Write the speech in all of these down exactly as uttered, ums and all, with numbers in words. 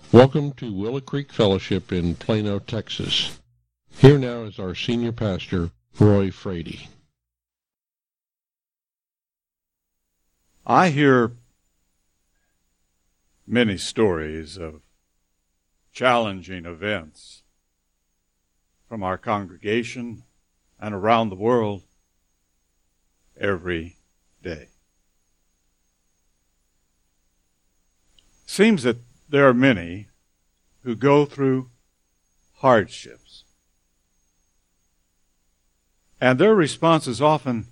Welcome to Willow Creek Fellowship in Plano, Texas. Here now is our senior pastor, Roy Frady. I hear many stories of challenging events from our congregation and around the world every day. Seems that there are many who go through hardships, and their response is often,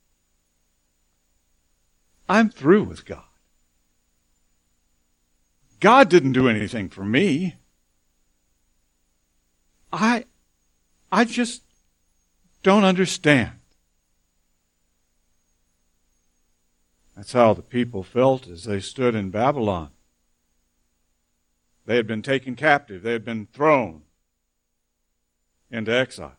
I'm through with God. God didn't do anything for me. I, I just don't understand. That's how the people felt as they stood in Babylon. They had been taken captive. They had been thrown into exile.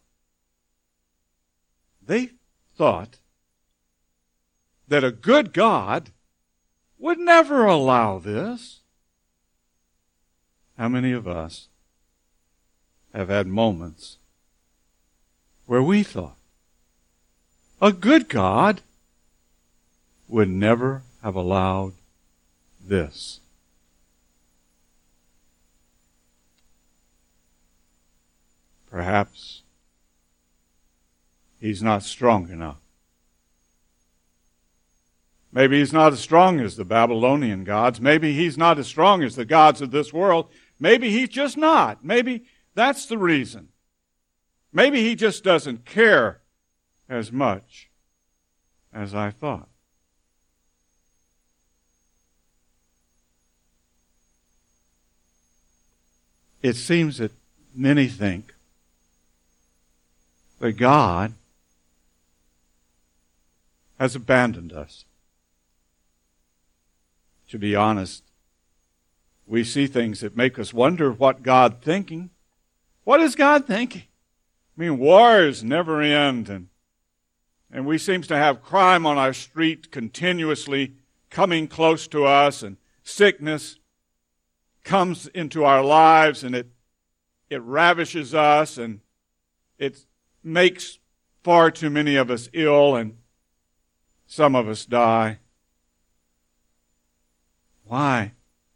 They thought that a good God would never allow this. How many of us have had moments where we thought a good God would never have allowed this? Perhaps He's not strong enough. Maybe He's not as strong as the Babylonian gods. Maybe He's not as strong as the gods of this world. Maybe He's just not. Maybe that's the reason. Maybe He just doesn't care as much as I thought. It seems that many think that God has abandoned us. To be honest, we see things that make us wonder what God's thinking. What is God thinking? I mean, wars never end, and, and we seem to have crime on our street continuously coming close to us, and sickness comes into our lives, and it it ravishes us, and it makes far too many of us ill, and some of us die. Why?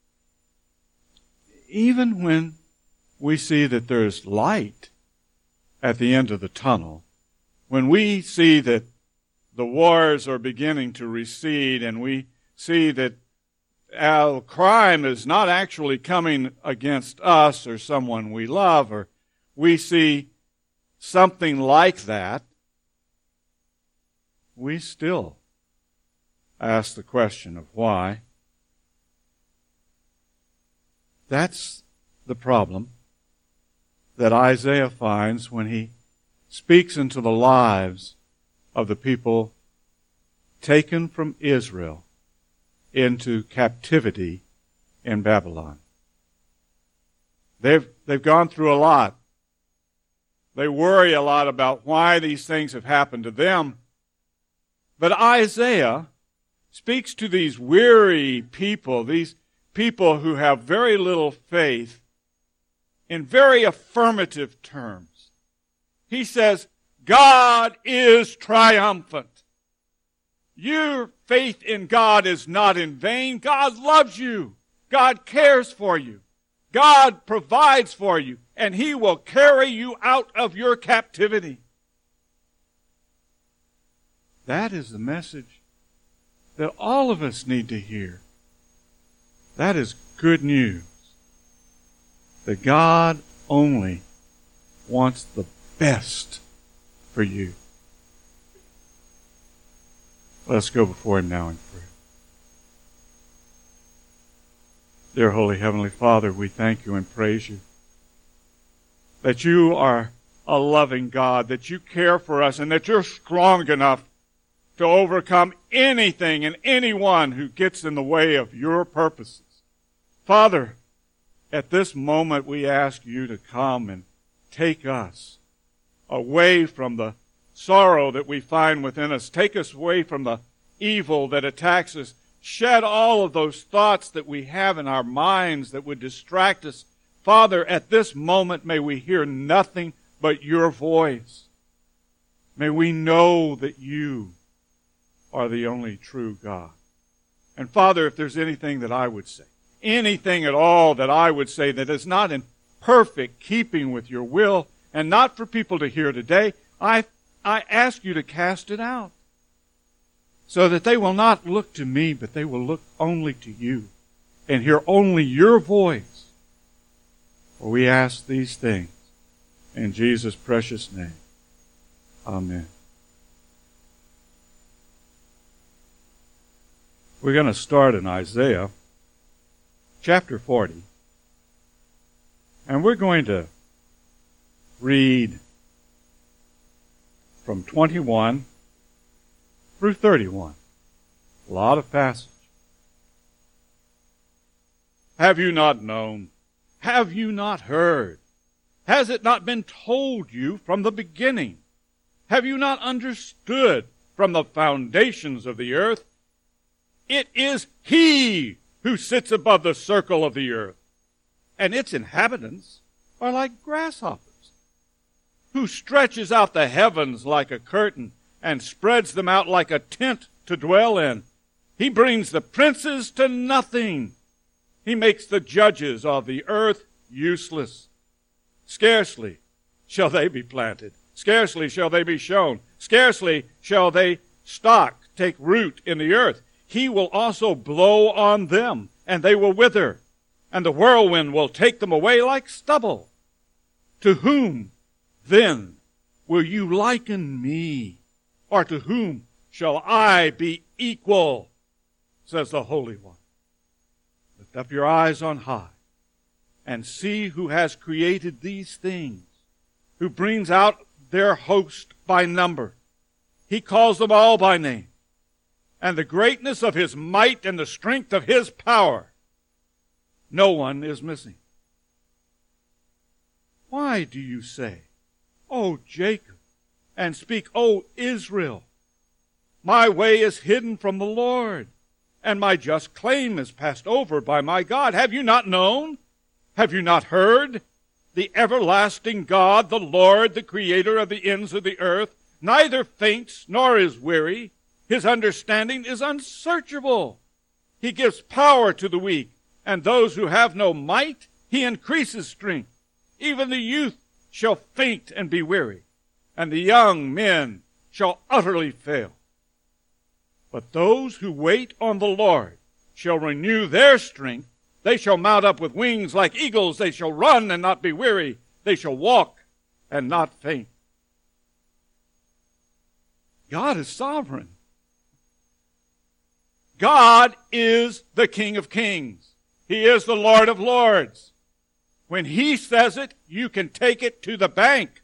Even when we see that there's light at the end of the tunnel, when we see that the wars are beginning to recede, and we see that our crime is not actually coming against us or someone we love, or we see something like that, we still ask the question of why. That's the problem that Isaiah finds when he speaks into the lives of the people taken from Israel into captivity in Babylon. They've, they've gone through a lot. They worry a lot about why these things have happened to them. But Isaiah speaks to these weary people, these people who have very little faith, in very affirmative terms. He says, God is triumphant. Your faith in God is not in vain. God loves you. God cares for you. God provides for you. And He will carry you out of your captivity. That is the message that all of us need to hear. That is good news. That God only wants the best for you. Let's go before Him now in prayer. Dear Holy Heavenly Father, we thank You and praise You that You are a loving God, that You care for us, and that You're strong enough to overcome anything and anyone who gets in the way of Your purposes. Father, at this moment we ask You to come and take us away from the sorrow that we find within us. Take us away from the evil that attacks us. Shed all of those thoughts that we have in our minds that would distract us. Father, at this moment, may we hear nothing but your voice. May we know that you are the only true God. And Father, if there's anything that I would say, anything at all that I would say that is not in perfect keeping with your will and not for people to hear today, I, I ask you to cast it out so that they will not look to me, but they will look only to you and hear only your voice. For we ask these things in Jesus' precious name. Amen. We're going to start in Isaiah chapter forty. And we're going to read from twenty-one through thirty-one. A lot of passage. Have you not known? Have you not heard? Has it not been told you from the beginning? Have you not understood from the foundations of the earth? It is He who sits above the circle of the earth, and its inhabitants are like grasshoppers, who stretches out the heavens like a curtain and spreads them out like a tent to dwell in. He brings the princes to nothing. He makes the judges of the earth useless. Scarcely shall they be planted. Scarcely shall they be shown. Scarcely shall they stock, take root in the earth. He will also blow on them, and they will wither, and the whirlwind will take them away like stubble. To whom, then, will you liken me? Or to whom shall I be equal? Says the Holy One. Lift up your eyes on high, and see who has created these things, who brings out their host by number. He calls them all by name. And the greatness of His might and the strength of His power, no one is missing. Why do you say, O Jacob, and speak, O Israel, my way is hidden from the Lord, and my just claim is passed over by my God? Have you not known? Have you not heard? The everlasting God, the Lord, the Creator of the ends of the earth, neither faints nor is weary. His understanding is unsearchable. He gives power to the weak, and those who have no might, He increases strength. Even the youth shall faint and be weary, and the young men shall utterly fail. But those who wait on the Lord shall renew their strength. They shall mount up with wings like eagles. They shall run and not be weary. They shall walk and not faint. God is sovereign. God is the King of Kings. He is the Lord of Lords. When He says it, you can take it to the bank.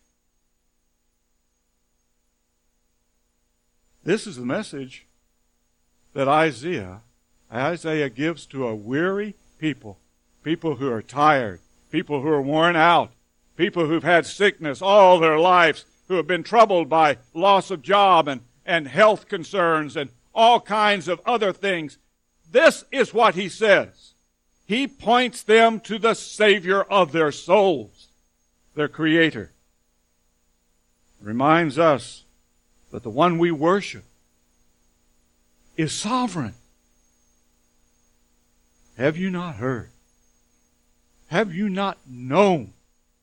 This is the message that Isaiah, Isaiah gives to a weary people, people who are tired, people who are worn out, people who've had sickness all their lives, who have been troubled by loss of job and, and health concerns and all kinds of other things. This is what he says. He points them to the Savior of their souls, their Creator. Reminds us that the one we worship is sovereign. Have you not heard? Have you not known?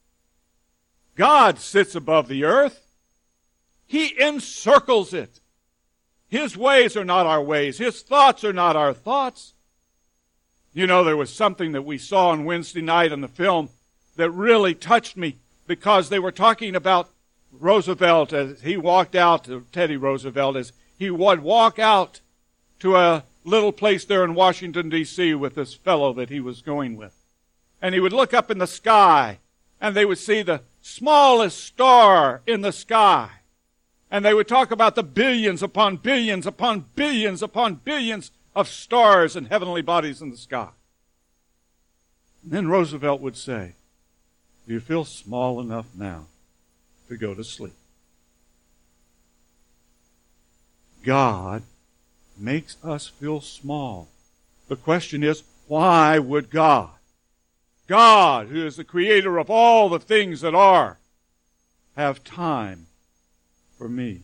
God sits above the earth. He encircles it. His ways are not our ways. His thoughts are not our thoughts. You know, there was something that we saw on Wednesday night in the film that really touched me, because they were talking about Roosevelt as he walked out, to Teddy Roosevelt, as he would walk out to a little place there in Washington, D C with this fellow that he was going with. And he would look up in the sky, and they would see the smallest star in the sky. And they would talk about the billions upon billions upon billions upon billions of stars and heavenly bodies in the sky. And then Roosevelt would say, do you feel small enough now to go to sleep? God makes us feel small. The question is, why would God, God, who is the creator of all the things that are, have time for me?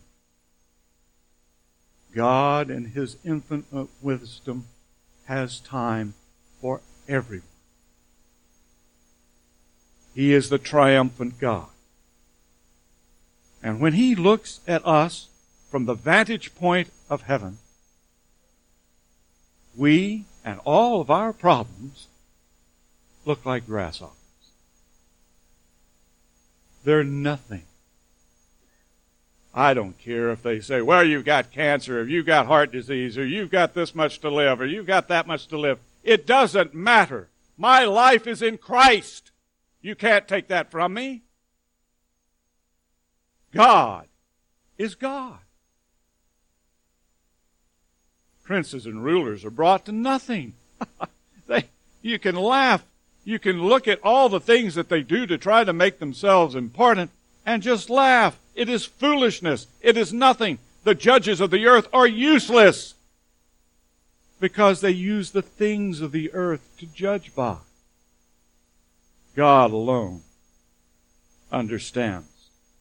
God, in His infinite wisdom, has time for everyone. He is the triumphant God. And when He looks at us from the vantage point of heaven, we and all of our problems look like grasshoppers. They're nothing. I don't care if they say, well, you've got cancer, or you've got heart disease, or you've got this much to live, or you've got that much to live. It doesn't matter. My life is in Christ. You can't take that from me. God is God. Princes and rulers are brought to nothing. they, you can laugh. You can look at all the things that they do to try to make themselves important and just laugh. It is foolishness. It is nothing. The judges of the earth are useless because they use the things of the earth to judge by. God alone understands.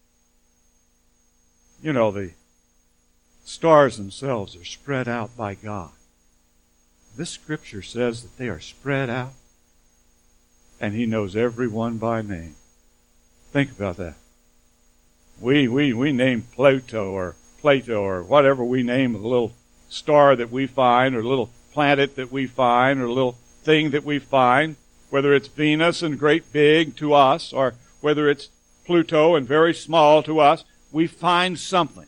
You know, the stars themselves are spread out by God. This scripture says that they are spread out, and He knows every one by name. Think about that. We we we name Pluto or Plato or whatever we name the little star that we find, or little planet that we find, or little thing that we find, whether it's Venus and great big to us, or whether it's Pluto and very small to us. We find something.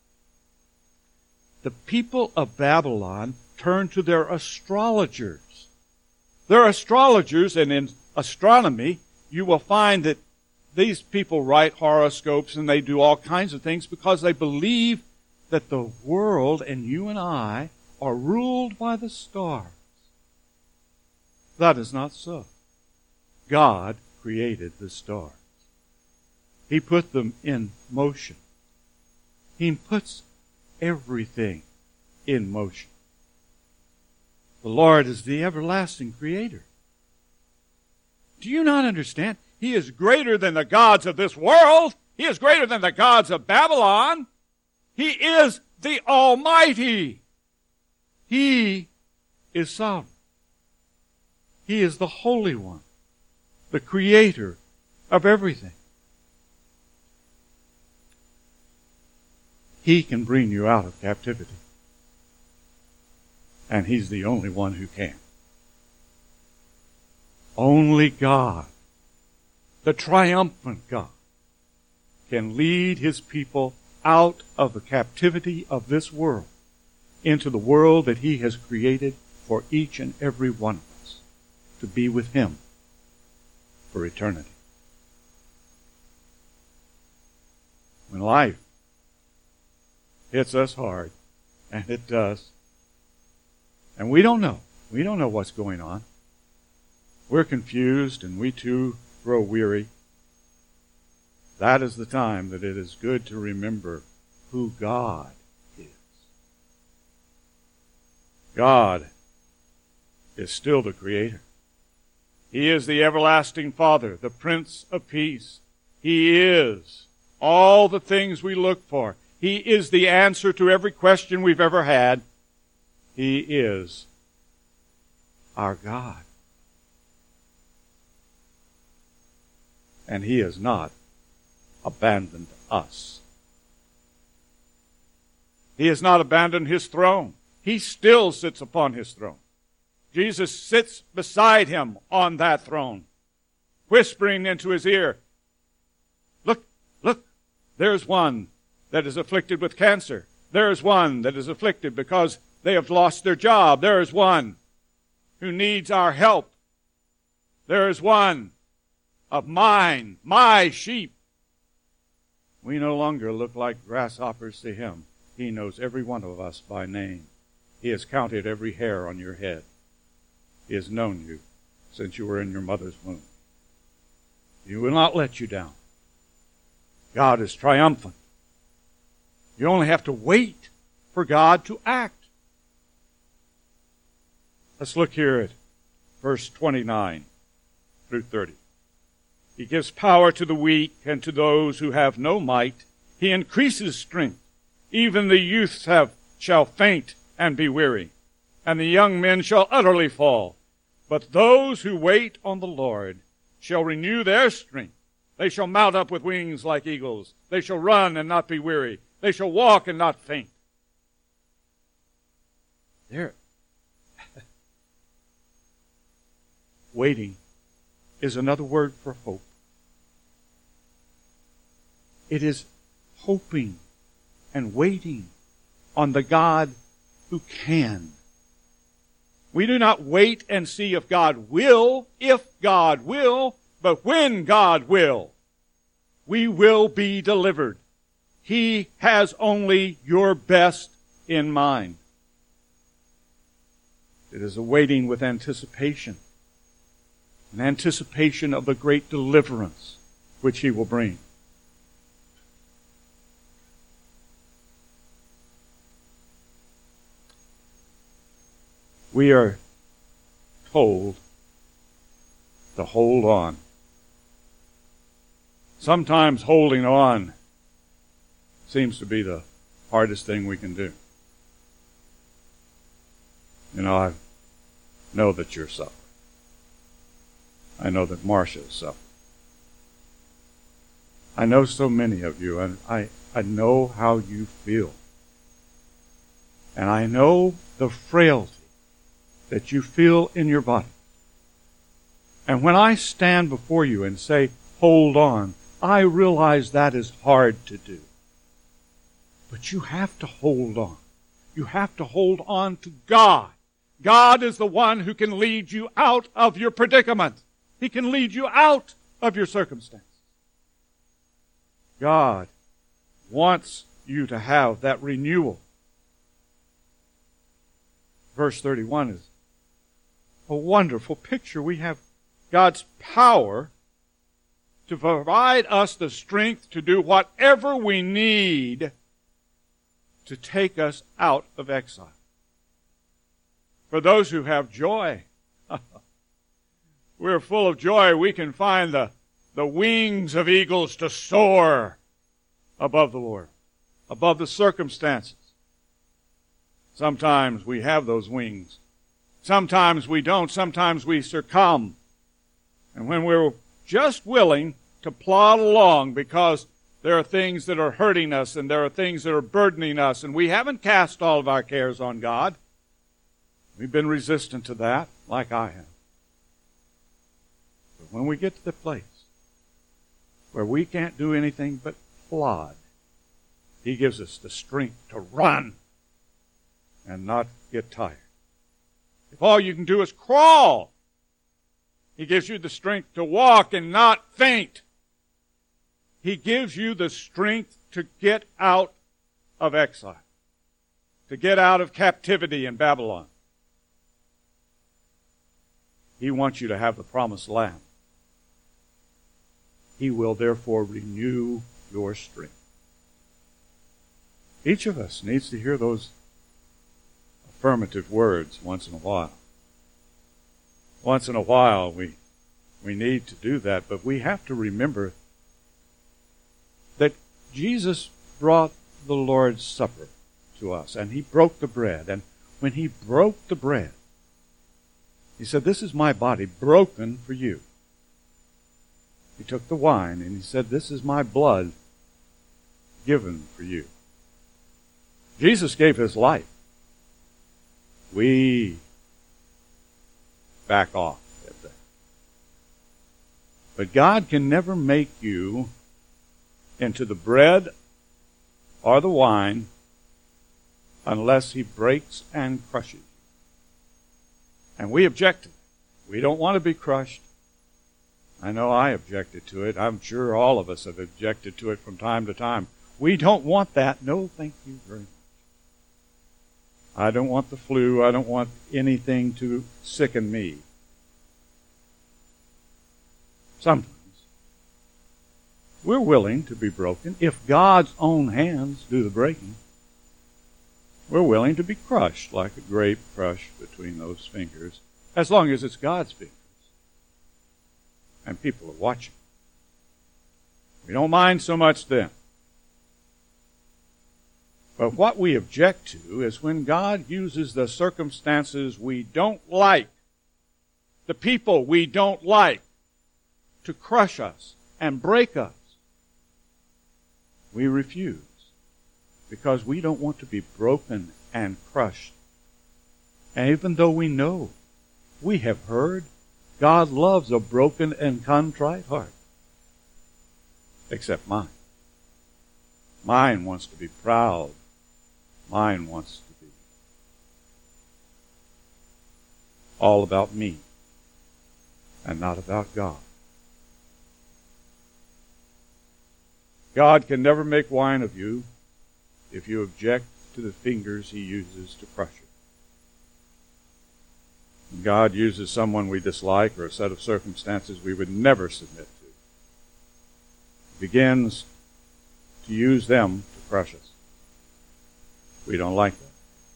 The people of Babylon turned to their astrologers. They're astrologers, and in astronomy, you will find that these people write horoscopes and they do all kinds of things because they believe that the world and you and I are ruled by the stars. That is not so. God created the stars. He put them in motion. He puts everything in motion. The Lord is the everlasting Creator. Do you not understand? He is greater than the gods of this world. He is greater than the gods of Babylon. He is the Almighty. He is sovereign. He is the Holy One, the Creator of everything. He can bring you out of captivity. And He's the only one who can. Only God, the triumphant God, can lead His people out of the captivity of this world into the world that He has created for each and every one of us to be with Him for eternity. When life hits us hard, and it does, and we don't know, we don't know what's going on. We're confused, and we too grow weary. That is the time that it is good to remember who God is. God is still the Creator. He is the everlasting Father, the Prince of Peace. He is all the things we look for. He is the answer to every question we've ever had. He is our God. And He has not abandoned us. He has not abandoned His throne. He still sits upon His throne. Jesus sits beside Him on that throne, whispering into His ear, look, look, there's one that is afflicted with cancer. There is one that is afflicted because they have lost their job. There is one who needs our help. There is one of mine, my sheep. We no longer look like grasshoppers to Him. He knows every one of us by name. He has counted every hair on your head. He has known you since you were in your mother's womb. He will not let you down. God is triumphant. You only have to wait for God to act. Let's look here at verse twenty-nine through thirty. He gives power to the weak, and to those who have no might he increases strength. Even the youths have, shall faint and be weary, and the young men shall utterly fall. But those who wait on the Lord shall renew their strength. They shall mount up with wings like eagles. They shall run and not be weary. They shall walk and not faint. There. Waiting is another word for hope. It is hoping and waiting on the God who can. We do not wait and see if God will, if God will, but when God will, we will be delivered. He has only your best in mind. It is a waiting with anticipation, an anticipation of the great deliverance which He will bring. We are told to hold on. Sometimes holding on seems to be the hardest thing we can do. You know, I know that you're suffering. I know that Marcia is suffering. I know so many of you, and I, I know how you feel. And I know the frailty that you feel in your body. And when I stand before you and say, hold on, I realize that is hard to do. But you have to hold on. You have to hold on to God. God is the one who can lead you out of your predicament. He can lead you out of your circumstance. God wants you to have that renewal. Verse thirty-one is a wonderful picture. We have God's power to provide us the strength to do whatever we need to take us out of exile. For those who have joy, we're full of joy. We can find the, the wings of eagles to soar above the Lord, above the circumstances. Sometimes we have those wings. Sometimes we don't. Sometimes we succumb. And when we're just willing to plod along because there are things that are hurting us and there are things that are burdening us and we haven't cast all of our cares on God, we've been resistant to that, like I have. But when we get to the place where we can't do anything but plod, He gives us the strength to run and not get tired. If all you can do is crawl, He gives you the strength to walk and not faint. He gives you the strength to get out of exile, to get out of captivity in Babylon. He wants you to have the promised land. He will therefore renew your strength. Each of us needs to hear those affirmative words once in a while. Once in a while we we need to do that, but we have to remember that Jesus brought the Lord's Supper to us, and He broke the bread. And when He broke the bread, He said, "This is my body broken for you." He took the wine and He said, "This is my blood given for you." Jesus gave His life. We back off at that. But God can never make you into the bread or the wine unless He breaks and crushes you. And we object to it. We don't want to be crushed. I know I objected to it. I'm sure all of us have objected to it from time to time. We don't want that. No, thank you very much. I don't want the flu. I don't want anything to sicken me. Sometimes we're willing to be broken if God's own hands do the breaking. We're willing to be crushed like a grape crushed between those fingers, as long as it's God's fingers. And people are watching. We don't mind so much then. But what we object to is when God uses the circumstances we don't like, the people we don't like, to crush us and break us. We refuse because we don't want to be broken and crushed. And even though we know, we have heard, God loves a broken and contrite heart. Except mine. Mine wants to be proud. Mine wants to be all about me and not about God. God can never make wine of you if you object to the fingers he uses to crush you. When God uses someone we dislike or a set of circumstances we would never submit to, he begins to use them to crush us. We don't like that.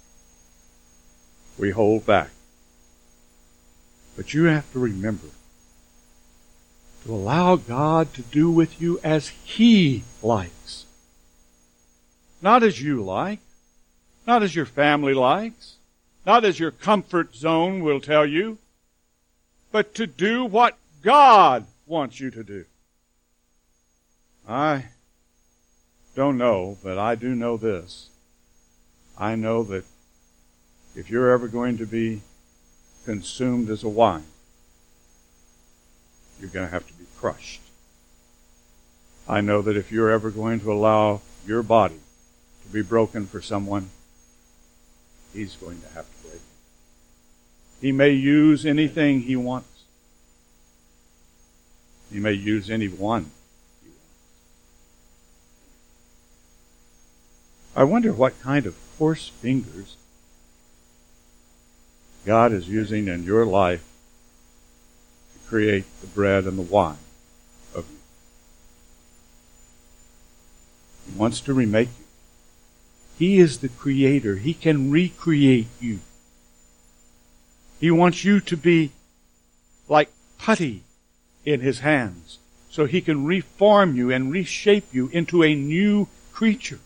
We hold back. But you have to remember to allow God to do with you as he likes. Not as you like. Not as your family likes. Not as your comfort zone will tell you. But to do what God wants you to do. I don't know, but I do know this. I know that if you're ever going to be consumed as a wine, you're going to have to be crushed. I know that if you're ever going to allow your body to be broken for someone, he's going to have to break it. He may use anything he wants. He may use anyone he wants. I wonder what kind of coarse fingers God is using in your life to create the bread and the wine of you. He wants to remake you. He is the creator. He can recreate you. He wants you to be like putty in his hands so he can reform you and reshape you into a new creature.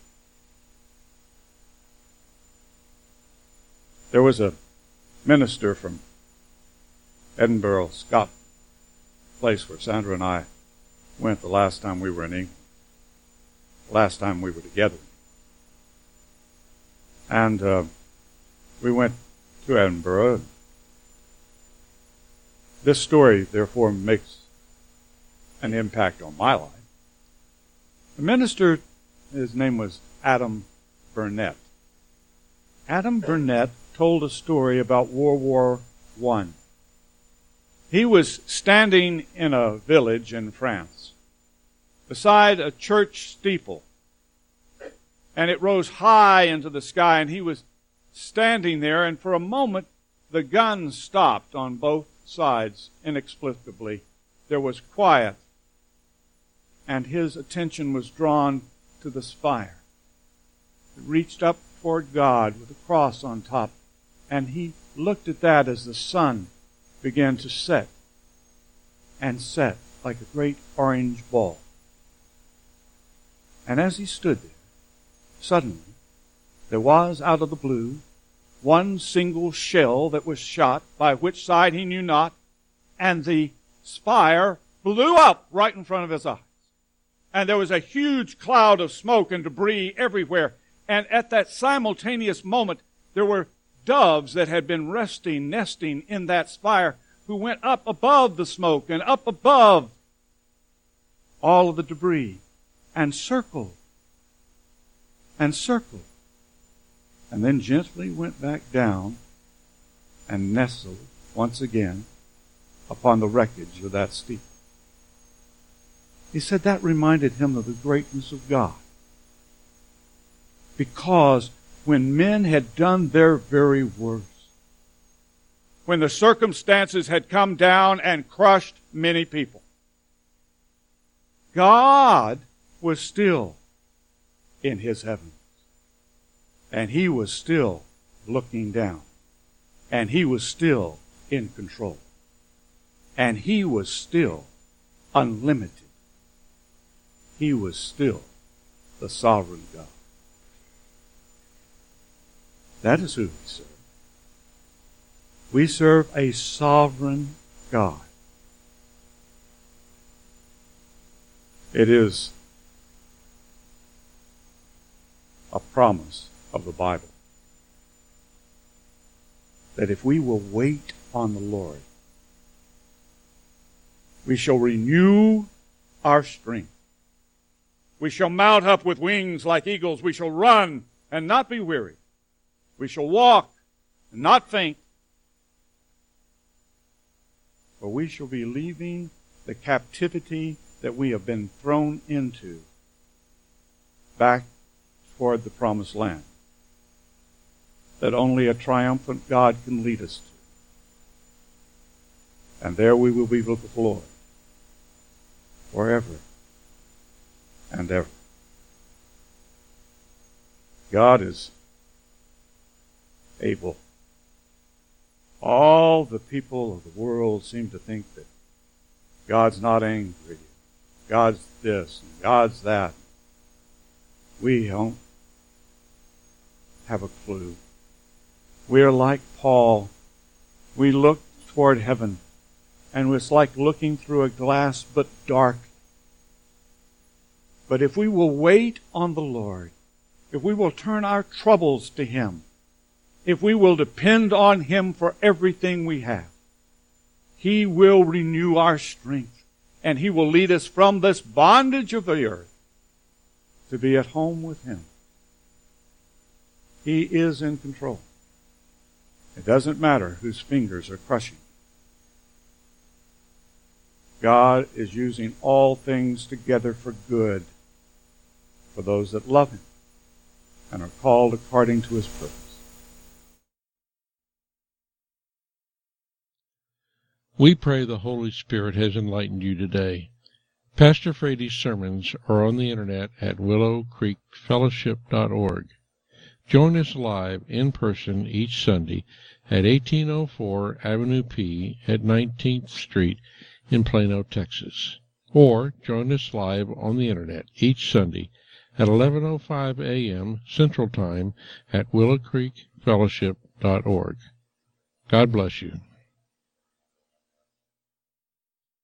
There was a minister from Edinburgh, Scotland, a place where Sandra and I went the last time we were in England, the last time we were together. And uh, we went to Edinburgh. This story, therefore, makes an impact on my life. The minister, his name was Adam Burnett. Adam Burnett told a story about World War One. He was standing in a village in France beside a church steeple, and it rose high into the sky, and he was standing there, and for a moment the guns stopped on both sides inexplicably. There was quiet, and his attention was drawn to the spire. It reached up toward God with a cross on top, and he looked at that as the sun began to set and set like a great orange ball. And as he stood there, suddenly there was, out of the blue, one single shell that was shot, by which side he knew not, and the spire blew up right in front of his eyes. And there was a huge cloud of smoke and debris everywhere. And at that simultaneous moment, there were doves that had been resting, nesting in that spire, who went up above the smoke and up above all of the debris and circled and circled, and then gently went back down and nestled once again upon the wreckage of that steeple. He said that reminded him of the greatness of God. Because when men had done their very worst, when the circumstances had come down and crushed many people, God was still in his heavens. And he was still looking down. And he was still in control. And he was still unlimited. He was still the sovereign God. That is who we serve. We serve a sovereign God. It is a promise of the Bible that if we will wait on the Lord, we shall renew our strength. We shall mount up with wings like eagles. We shall run and not be weary. We shall walk and not faint. For we shall be leaving the captivity that we have been thrown into back toward the promised land that only a triumphant God can lead us to. And there we will be with the Lord forever and ever. God is able. All the people of the world seem to think that God's not angry. God's this and God's that. We don't have a clue. We are like Paul. We look toward heaven, and it's like looking through a glass, but dark. But if we will wait on the Lord, if we will turn our troubles to Him, if we will depend on Him for everything we have, He will renew our strength, and He will lead us from this bondage of the earth to be at home with Him. He is in control. It doesn't matter whose fingers are crushing. God is using all things together for good for those that love Him and are called according to His purpose. We pray the Holy Spirit has enlightened you today. Pastor Frady's sermons are on the internet at willow creek fellowship dot org. Join us live in person each Sunday at eighteen oh four Avenue P at nineteenth Street in Plano, Texas. Or join us live on the internet each Sunday at eleven oh five a.m. Central Time at willow creek fellowship dot org. God bless you.